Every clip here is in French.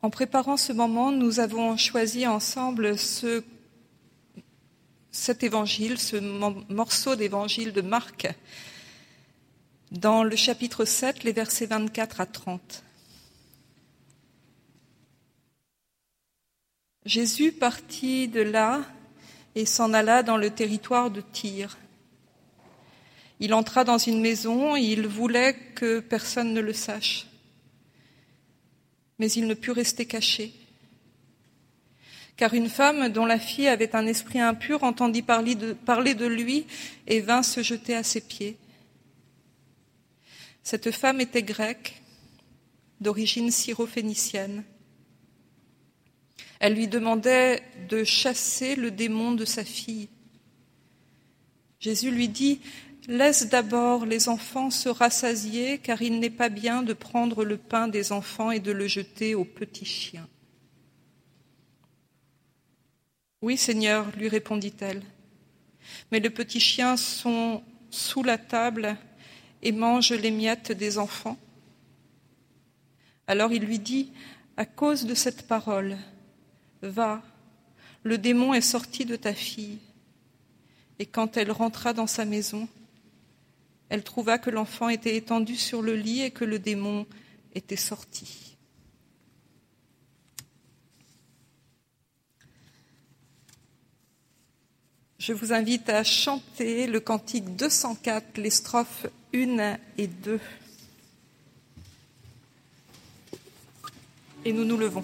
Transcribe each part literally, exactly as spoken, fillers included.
En préparant ce moment, nous avons choisi ensemble ce, cet évangile, ce morceau d'évangile de Marc, dans le chapitre sept, les versets vingt-quatre à trente. Jésus partit de là et s'en alla dans le territoire de Tyr. Il entra dans une maison et il voulait que personne ne le sache. Mais il ne put rester caché. Car une femme dont la fille avait un esprit impur entendit parler de, parler de lui et vint se jeter à ses pieds. Cette femme était grecque, d'origine syro-phénicienne. Elle lui demandait de chasser le démon de sa fille. Jésus lui dit « Laisse d'abord les enfants se rassasier, car il n'est pas bien de prendre le pain des enfants et de le jeter aux petits chiens. » « Oui, Seigneur, lui répondit-elle, mais les petits chiens sont sous la table et mangent les miettes des enfants. » Alors il lui dit « À cause de cette parole, va, le démon est sorti de ta fille. » Et quand elle rentra dans sa maison, elle trouva que l'enfant était étendu sur le lit et que le démon était sorti. Je vous invite à chanter le cantique deux cent quatre, les strophes un et deux. Et nous nous levons.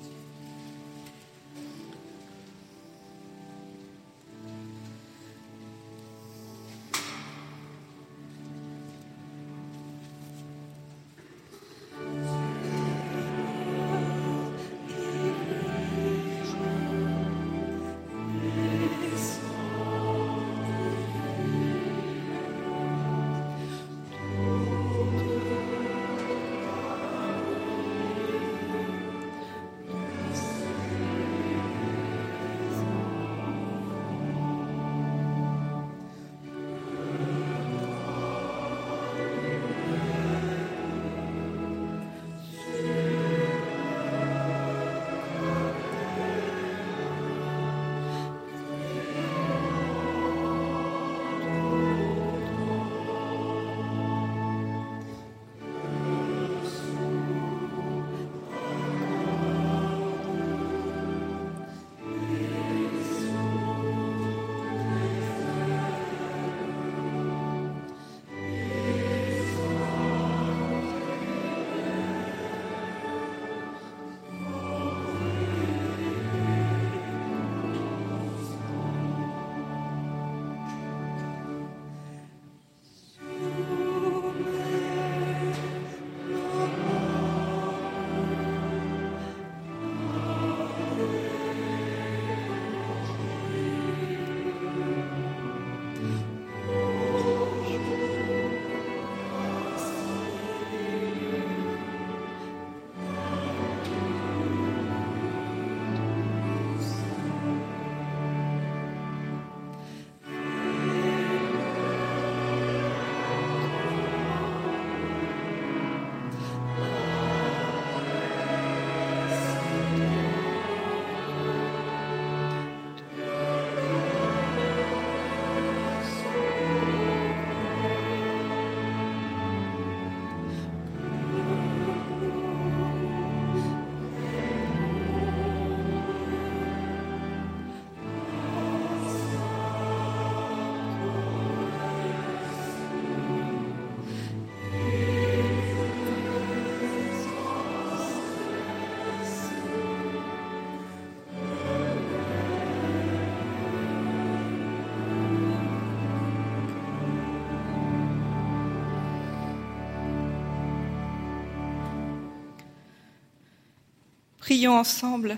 Prions ensemble.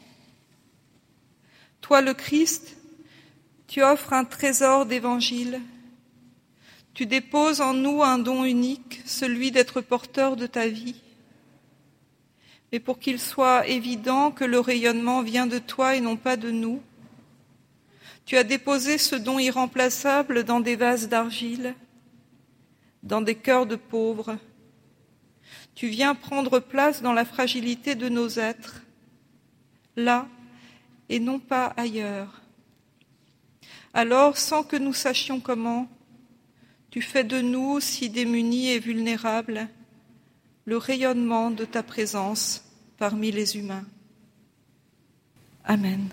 Toi, le Christ, tu offres un trésor d'évangile. Tu déposes en nous un don unique, celui d'être porteur de ta vie. Mais pour qu'il soit évident que le rayonnement vient de toi et non pas de nous, tu as déposé ce don irremplaçable dans des vases d'argile, dans des cœurs de pauvres. Tu viens prendre place dans la fragilité de nos êtres, là et non pas ailleurs. Alors, sans que nous sachions comment, tu fais de nous, si démunis et vulnérables, le rayonnement de ta présence parmi les humains. Amen.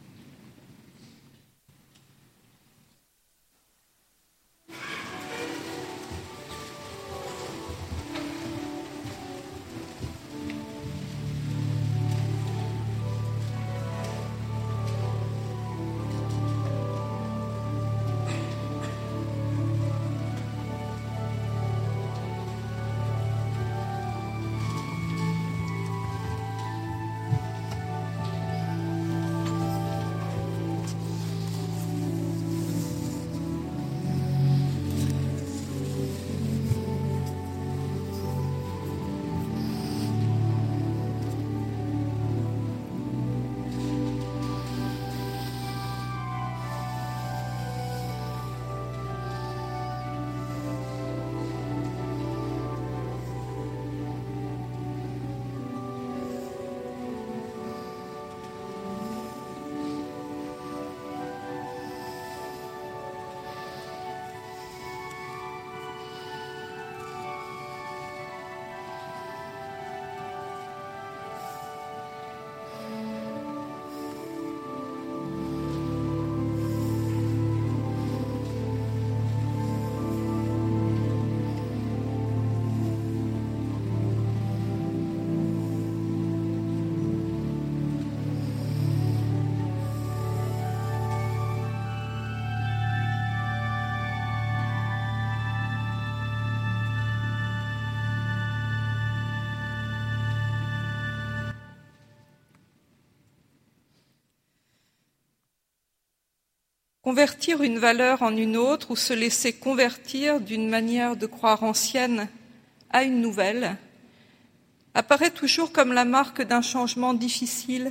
Convertir une valeur en une autre ou se laisser convertir d'une manière de croire ancienne à une nouvelle apparaît toujours comme la marque d'un changement difficile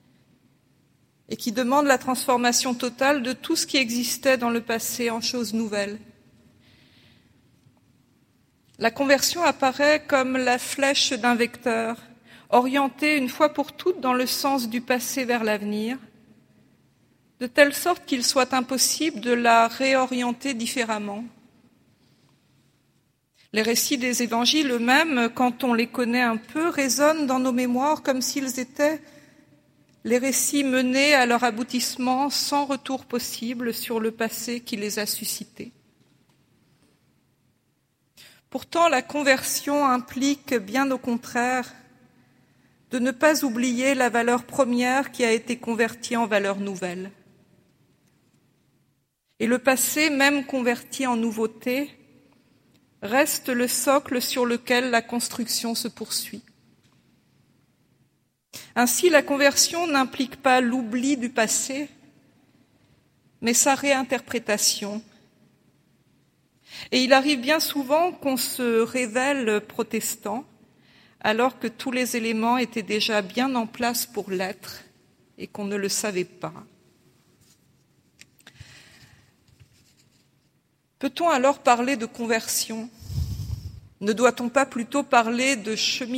et qui demande la transformation totale de tout ce qui existait dans le passé en choses nouvelles. La conversion apparaît comme la flèche d'un vecteur, orientée une fois pour toutes dans le sens du passé vers l'avenir, de telle sorte qu'il soit impossible de la réorienter différemment. Les récits des évangiles eux-mêmes, quand on les connaît un peu, résonnent dans nos mémoires comme s'ils étaient les récits menés à leur aboutissement sans retour possible sur le passé qui les a suscités. Pourtant, la conversion implique, bien au contraire, de ne pas oublier la valeur première qui a été convertie en valeur nouvelle. Et le passé, même converti en nouveauté, reste le socle sur lequel la construction se poursuit. Ainsi, la conversion n'implique pas l'oubli du passé, mais sa réinterprétation. Et il arrive bien souvent qu'on se révèle protestant, alors que tous les éléments étaient déjà bien en place pour l'être et qu'on ne le savait pas. Peut-on alors parler de conversion ? Ne doit-on pas plutôt parler de cheminement ?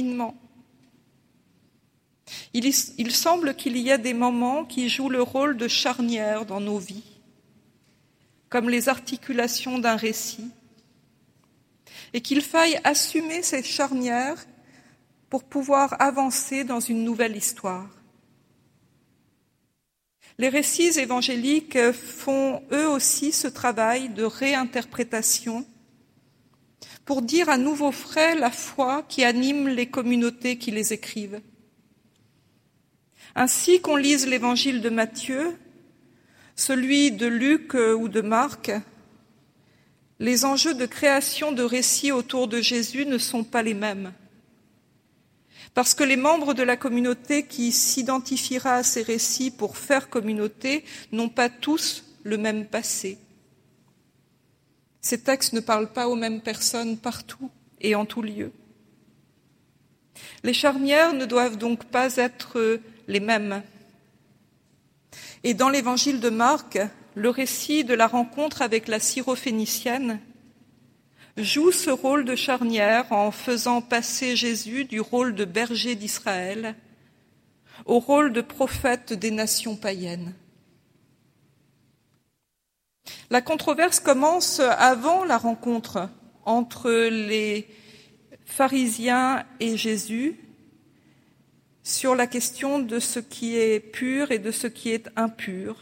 il, il semble qu'il y a des moments qui jouent le rôle de charnière dans nos vies, comme les articulations d'un récit, et qu'il faille assumer ces charnières pour pouvoir avancer dans une nouvelle histoire. Les récits évangéliques font eux aussi ce travail de réinterprétation pour dire à nouveau frais la foi qui anime les communautés qui les écrivent. Ainsi qu'on lise l'évangile de Matthieu, celui de Luc ou de Marc, les enjeux de création de récits autour de Jésus ne sont pas les mêmes. Parce que les membres de la communauté qui s'identifiera à ces récits pour faire communauté n'ont pas tous le même passé. Ces textes ne parlent pas aux mêmes personnes partout et en tout lieu. Les charnières ne doivent donc pas être les mêmes. Et dans l'évangile de Marc, le récit de la rencontre avec la syrophénicienne joue ce rôle de charnière en faisant passer Jésus du rôle de berger d'Israël au rôle de prophète des nations païennes. La controverse commence avant la rencontre entre les pharisiens et Jésus sur la question de ce qui est pur et de ce qui est impur.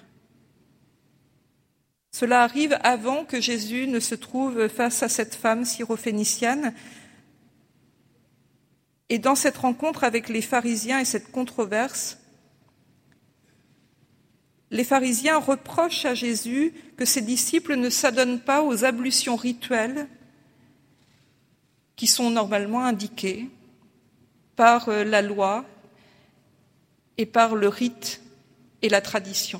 Cela arrive avant que Jésus ne se trouve face à cette femme syrophénicienne. Et dans cette rencontre avec les pharisiens et cette controverse, les pharisiens reprochent à Jésus que ses disciples ne s'adonnent pas aux ablutions rituelles qui sont normalement indiquées par la loi et par le rite et la tradition.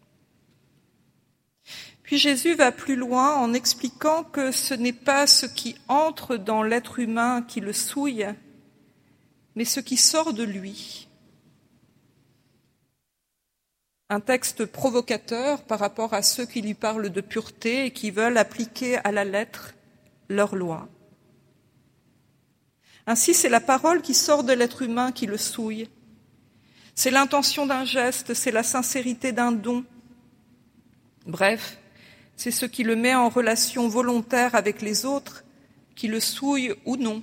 Puis Jésus va plus loin en expliquant que ce n'est pas ce qui entre dans l'être humain qui le souille, mais ce qui sort de lui. Un texte provocateur par rapport à ceux qui lui parlent de pureté et qui veulent appliquer à la lettre leur loi. Ainsi, c'est la parole qui sort de l'être humain qui le souille. C'est l'intention d'un geste, c'est la sincérité d'un don. Bref, c'est ce qui le met en relation volontaire avec les autres, qui le souille ou non.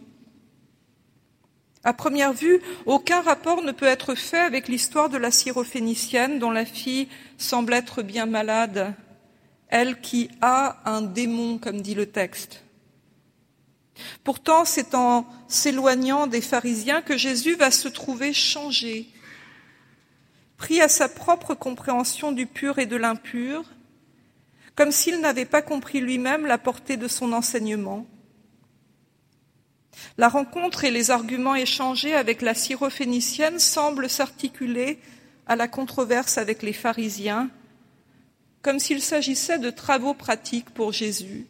À première vue, aucun rapport ne peut être fait avec l'histoire de la syrophénicienne dont la fille semble être bien malade, elle qui a un démon, comme dit le texte. Pourtant, c'est en s'éloignant des pharisiens que Jésus va se trouver changé, pris à sa propre compréhension du pur et de l'impur, comme s'il n'avait pas compris lui-même la portée de son enseignement. La rencontre et les arguments échangés avec la syrophénicienne semblent s'articuler à la controverse avec les pharisiens, comme s'il s'agissait de travaux pratiques pour Jésus.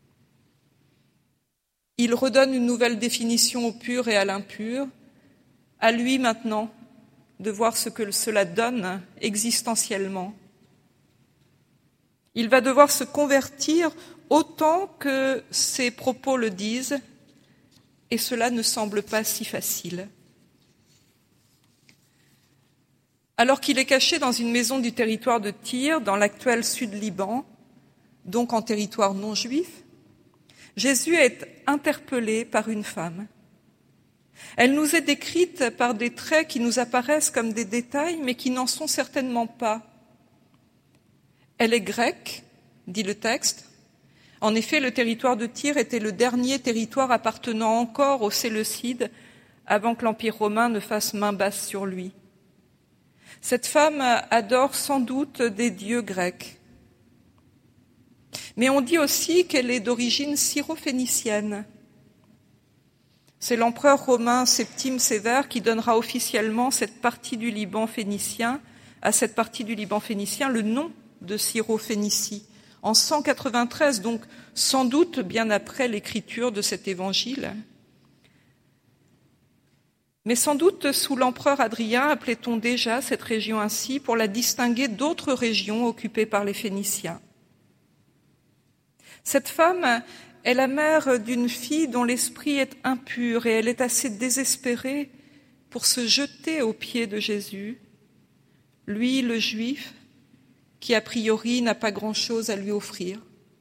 Il redonne une nouvelle définition au pur et à l'impur. À lui maintenant de voir ce que cela donne existentiellement. Il va devoir se convertir autant que ses propos le disent, et cela ne semble pas si facile. Alors qu'il est caché dans une maison du territoire de Tyr, dans l'actuel Sud-Liban, donc en territoire non juif, Jésus est interpellé par une femme. Elle nous est décrite par des traits qui nous apparaissent comme des détails, mais qui n'en sont certainement pas. Elle est grecque, dit le texte. En effet, le territoire de Tyr était le dernier territoire appartenant encore aux Séleucides avant que l'Empire romain ne fasse main basse sur lui. Cette femme adore sans doute des dieux grecs. Mais on dit aussi qu'elle est d'origine syrophénicienne. C'est l'empereur romain Septime Sévère qui donnera officiellement cette partie du Liban phénicien, à cette partie du Liban phénicien le nom de Syrophénicie, en cent quatre-vingt-treize, donc sans doute bien après l'écriture de cet évangile. Mais sans doute sous l'empereur Hadrien appelait-on déjà cette région ainsi pour la distinguer d'autres régions occupées par les Phéniciens. Cette femme est la mère d'une fille dont l'esprit est impur et elle est assez désespérée pour se jeter aux pieds de Jésus, lui le juif, qui a priori n'a pas grand-chose à lui offrir.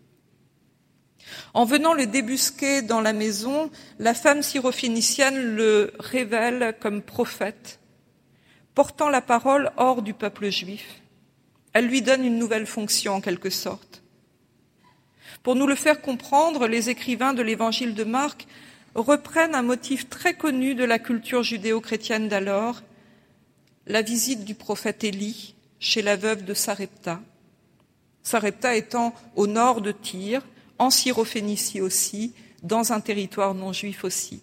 En venant le débusquer dans la maison, la femme syrophénicienne le révèle comme prophète, portant la parole hors du peuple juif. Elle lui donne une nouvelle fonction en quelque sorte. Pour nous le faire comprendre, les écrivains de l'évangile de Marc reprennent un motif très connu de la culture judéo-chrétienne d'alors, la visite du prophète Élie chez la veuve de Sarepta. Sarepta étant au nord de Tyr, en Syrophénicie aussi, dans un territoire non juif aussi.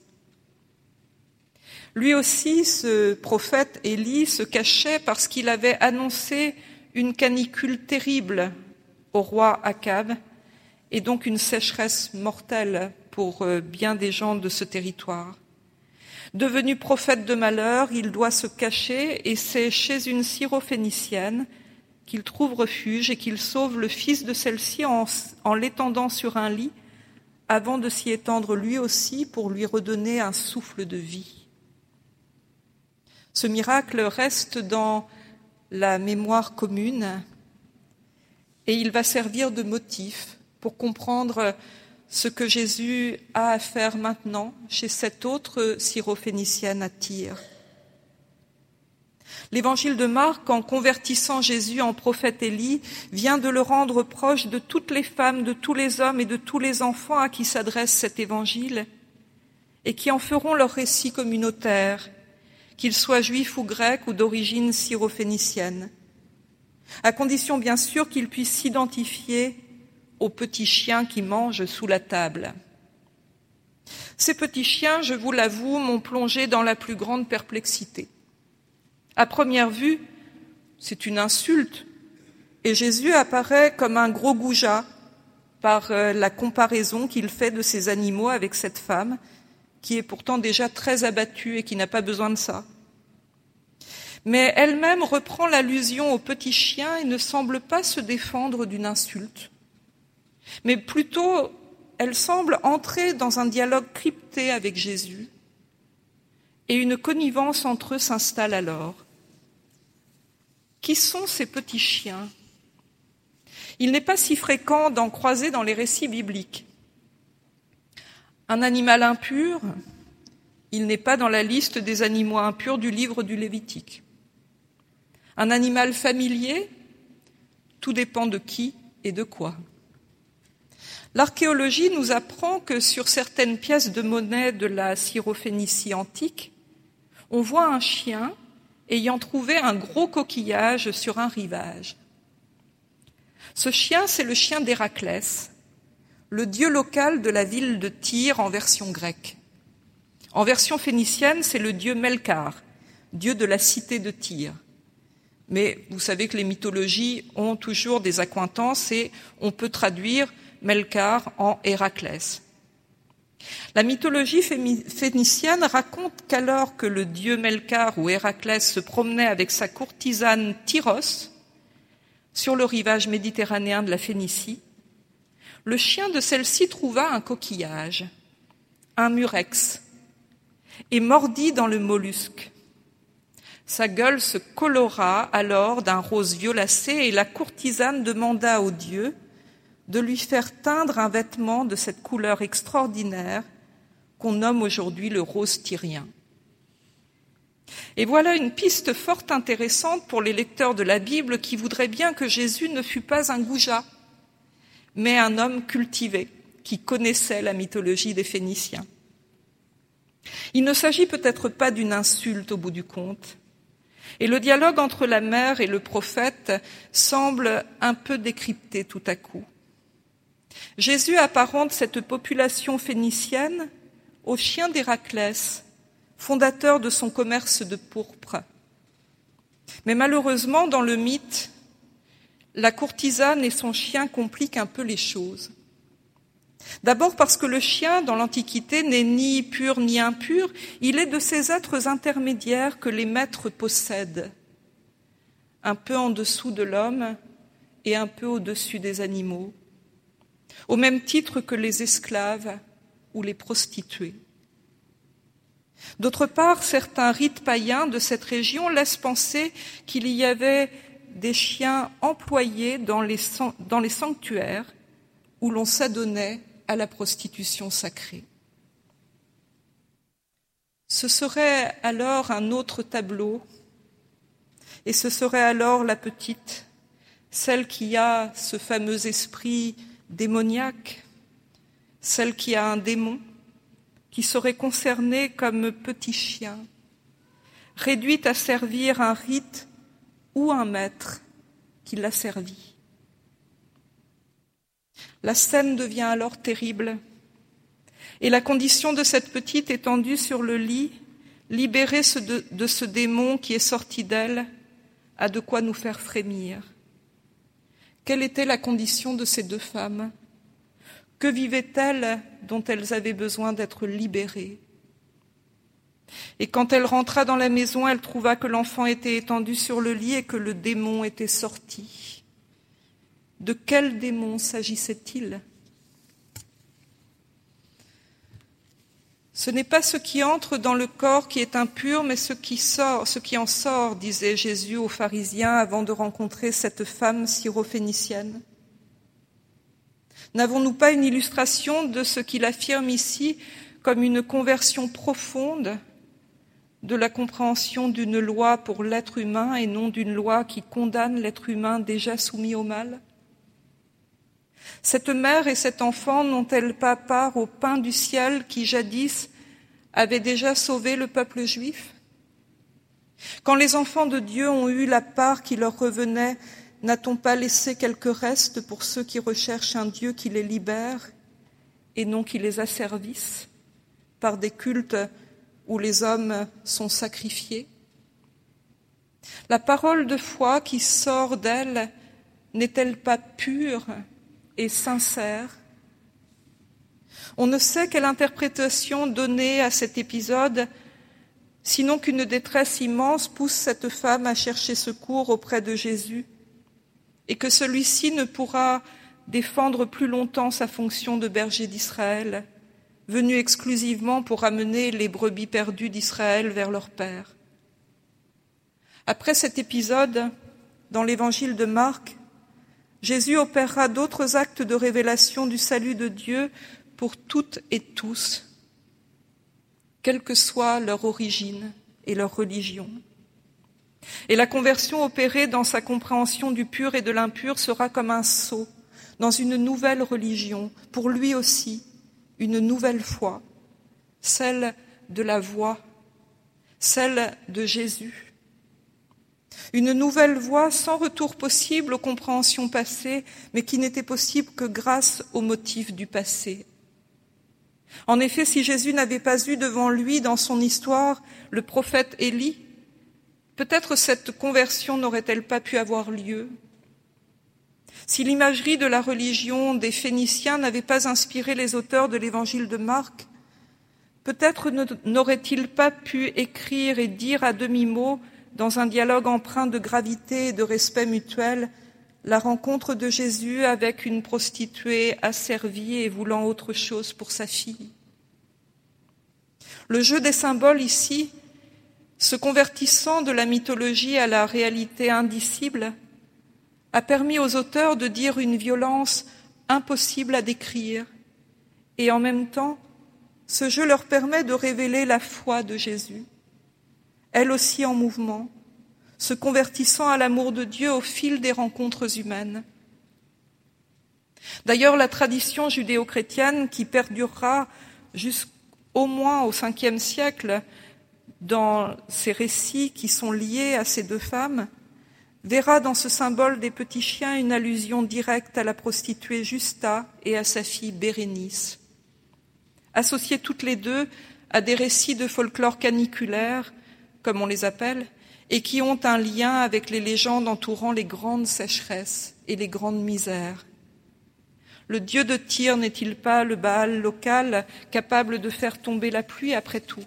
Lui aussi, ce prophète Élie se cachait parce qu'il avait annoncé une canicule terrible au roi Akab, et donc une sécheresse mortelle pour bien des gens de ce territoire. Devenu prophète de malheur, il doit se cacher et c'est chez une syrophénicienne qu'il trouve refuge et qu'il sauve le fils de celle-ci en, en l'étendant sur un lit avant de s'y étendre lui aussi pour lui redonner un souffle de vie. Ce miracle reste dans la mémoire commune et il va servir de motif pour comprendre ce que Jésus a à faire maintenant chez cette autre syrophénicienne à Tyr. L'évangile de Marc, en convertissant Jésus en prophète Élie, vient de le rendre proche de toutes les femmes, de tous les hommes et de tous les enfants à qui s'adresse cet évangile et qui en feront leur récit communautaire, qu'ils soient juifs ou grecs ou d'origine syrophénicienne, à condition bien sûr qu'ils puissent s'identifier aux petits chiens qui mangent sous la table. Ces petits chiens, je vous l'avoue, m'ont plongé dans la plus grande perplexité. À première vue, c'est une insulte, et Jésus apparaît comme un gros goujat par la comparaison qu'il fait de ces animaux avec cette femme, qui est pourtant déjà très abattue et qui n'a pas besoin de ça. Mais elle-même reprend l'allusion au petit chien et ne semble pas se défendre d'une insulte, mais plutôt elle semble entrer dans un dialogue crypté avec Jésus, et une connivence entre eux s'installe alors. Qui sont ces petits chiens ? Il n'est pas si fréquent d'en croiser dans les récits bibliques. Un animal impur, il n'est pas dans la liste des animaux impurs du livre du Lévitique. Un animal familier, tout dépend de qui et de quoi. L'archéologie nous apprend que sur certaines pièces de monnaie de la Syrophénicie antique, on voit un chien ayant trouvé un gros coquillage sur un rivage. Ce chien, c'est le chien d'Héraclès, le dieu local de la ville de Tyr en version grecque. En version phénicienne, c'est le dieu Melkar, dieu de la cité de Tyr. Mais vous savez que les mythologies ont toujours des accointances et on peut traduire Melkar en Héraclès. La mythologie phénicienne raconte qu'alors que le dieu Melkar ou Héraclès se promenait avec sa courtisane Tyros sur le rivage méditerranéen de la Phénicie, le chien de celle-ci trouva un coquillage, un murex, et mordit dans le mollusque. Sa gueule se colora alors d'un rose violacé et la courtisane demanda au dieu de lui faire teindre un vêtement de cette couleur extraordinaire qu'on nomme aujourd'hui le rose tyrien. Et voilà une piste fort intéressante pour les lecteurs de la Bible qui voudraient bien que Jésus ne fût pas un goujat, mais un homme cultivé qui connaissait la mythologie des Phéniciens. Il ne s'agit peut-être pas d'une insulte au bout du compte, et le dialogue entre la mère et le prophète semble un peu décrypté tout à coup. Jésus apparente cette population phénicienne au chien d'Héraclès, fondateur de son commerce de pourpre. Mais malheureusement, dans le mythe, la courtisane et son chien compliquent un peu les choses. D'abord parce que le chien, dans l'Antiquité, n'est ni pur ni impur, il est de ces êtres intermédiaires que les maîtres possèdent, un peu en dessous de l'homme et un peu au-dessus des animaux, au même titre que les esclaves ou les prostituées. D'autre part, certains rites païens de cette région laissent penser qu'il y avait des chiens employés dans les, dans les sanctuaires où l'on s'adonnait à la prostitution sacrée. Ce serait alors un autre tableau, et ce serait alors la petite, celle qui a ce fameux esprit démoniaque, celle qui a un démon, qui serait concernée comme petit chien, réduite à servir un rite ou un maître qui l'a servi. La scène devient alors terrible, et la condition de cette petite étendue sur le lit, libérée de, de ce démon qui est sorti d'elle, a de quoi nous faire frémir. Quelle était la condition de ces deux femmes ? Que vivaient-elles dont elles avaient besoin d'être libérées ? Et quand elle rentra dans la maison, elle trouva que l'enfant était étendu sur le lit et que le démon était sorti. De quel démon s'agissait-il ? Ce n'est pas ce qui entre dans le corps qui est impur, mais ce qui sort, ce qui en sort, disait Jésus aux pharisiens avant de rencontrer cette femme syrophénicienne. N'avons-nous pas une illustration de ce qu'il affirme ici comme une conversion profonde de la compréhension d'une loi pour l'être humain et non d'une loi qui condamne l'être humain déjà soumis au mal? Cette mère et cet enfant n'ont-elles pas part au pain du ciel qui jadis avait déjà sauvé le peuple juif? Quand les enfants de Dieu ont eu la part qui leur revenait, n'a-t-on pas laissé quelques restes pour ceux qui recherchent un Dieu qui les libère et non qui les asservisse par des cultes où les hommes sont sacrifiés? La parole de foi qui sort d'elle n'est-elle pas pure et sincère? On ne sait quelle interprétation donner à cet épisode, sinon qu'une détresse immense pousse cette femme à chercher secours auprès de Jésus, et que celui-ci ne pourra défendre plus longtemps sa fonction de berger d'Israël, venu exclusivement pour amener les brebis perdues d'Israël vers leur Père. Après cet épisode, dans l'évangile de Marc, Jésus opérera d'autres actes de révélation du salut de Dieu pour toutes et tous, quelle que soit leur origine et leur religion. Et la conversion opérée dans sa compréhension du pur et de l'impur sera comme un saut dans une nouvelle religion, pour lui aussi, une nouvelle foi, celle de la voie, celle de Jésus. Une nouvelle voie sans retour possible aux compréhensions passées, mais qui n'était possible que grâce aux motifs du passé. En effet, si Jésus n'avait pas eu devant lui, dans son histoire, le prophète Élie, peut-être cette conversion n'aurait-elle pas pu avoir lieu. Si l'imagerie de la religion des Phéniciens n'avait pas inspiré les auteurs de l'évangile de Marc, peut-être n'aurait-il pas pu écrire et dire à demi-mot, dans un dialogue empreint de gravité et de respect mutuel, la rencontre de Jésus avec une prostituée asservie et voulant autre chose pour sa fille. Le jeu des symboles ici, se convertissant de la mythologie à la réalité indicible, a permis aux auteurs de dire une violence impossible à décrire, et en même temps, ce jeu leur permet de révéler la foi de Jésus, elle aussi en mouvement, se convertissant à l'amour de Dieu au fil des rencontres humaines. D'ailleurs, la tradition judéo-chrétienne, qui perdurera jusqu'au moins au cinquième siècle dans ces récits qui sont liés à ces deux femmes, verra dans ce symbole des petits chiens une allusion directe à la prostituée Justa et à sa fille Bérénice. Associées toutes les deux à des récits de folklore caniculaire, comme on les appelle, et qui ont un lien avec les légendes entourant les grandes sécheresses et les grandes misères. Le dieu de Tyr n'est-il pas le Baal local capable de faire tomber la pluie après tout?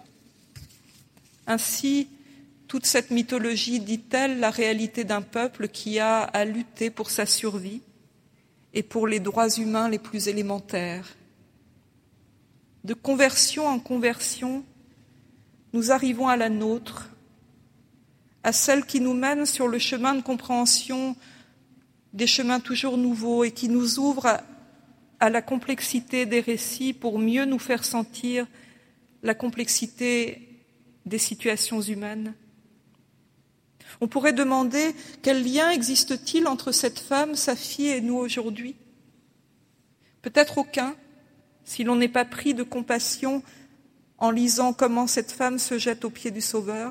Ainsi, toute cette mythologie dit-elle la réalité d'un peuple qui a à lutter pour sa survie et pour les droits humains les plus élémentaires. De conversion en conversion, nous arrivons à la nôtre, à celle qui nous mène sur le chemin de compréhension des chemins toujours nouveaux et qui nous ouvre à, à la complexité des récits pour mieux nous faire sentir la complexité des situations humaines. On pourrait demander quel lien existe-t-il entre cette femme, sa fille et nous aujourd'hui? Peut-être aucun, si l'on n'est pas pris de compassion en lisant comment cette femme se jette aux pieds du Sauveur.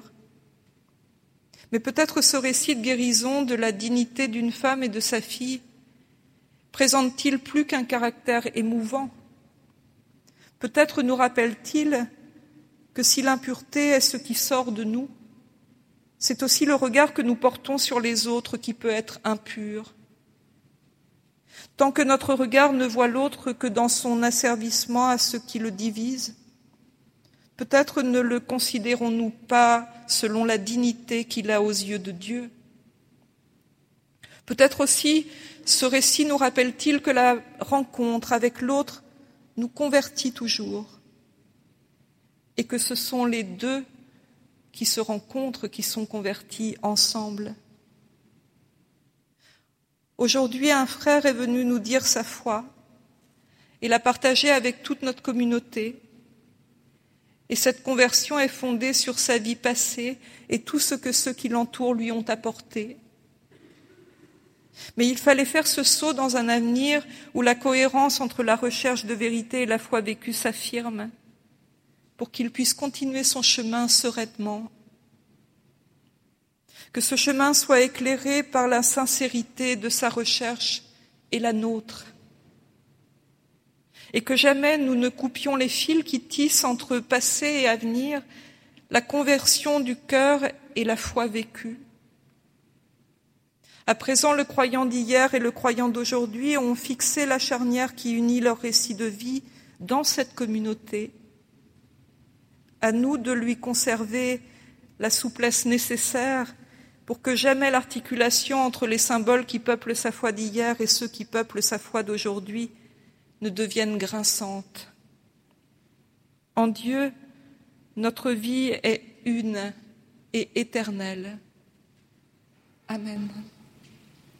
Mais peut-être ce récit de guérison de la dignité d'une femme et de sa fille présente-t-il plus qu'un caractère émouvant? Peut-être nous rappelle-t-il que si l'impureté est ce qui sort de nous, c'est aussi le regard que nous portons sur les autres qui peut être impur. Tant que notre regard ne voit l'autre que dans son asservissement à ceux qui le divisent, peut-être ne le considérons-nous pas selon la dignité qu'il a aux yeux de Dieu. Peut-être aussi ce récit nous rappelle-t-il que la rencontre avec l'autre nous convertit toujours. et que ce sont les deux qui se rencontrent, qui sont convertis ensemble. Aujourd'hui, un frère est venu nous dire sa foi et l'a partagée avec toute notre communauté. Et cette conversion est fondée sur sa vie passée et tout ce que ceux qui l'entourent lui ont apporté. Mais il fallait faire ce saut dans un avenir où la cohérence entre la recherche de vérité et la foi vécue s'affirme, pour qu'il puisse continuer son chemin sereinement. Que ce chemin soit éclairé par la sincérité de sa recherche et la nôtre. Et que jamais nous ne coupions les fils qui tissent entre passé et avenir, la conversion du cœur et la foi vécue. À présent, le croyant d'hier et le croyant d'aujourd'hui ont fixé la charnière qui unit leur récit de vie dans cette communauté. À nous de lui conserver la souplesse nécessaire pour que jamais l'articulation entre les symboles qui peuplent sa foi d'hier et ceux qui peuplent sa foi d'aujourd'hui ne devienne grinçante. En Dieu, notre vie est une et éternelle. Amen.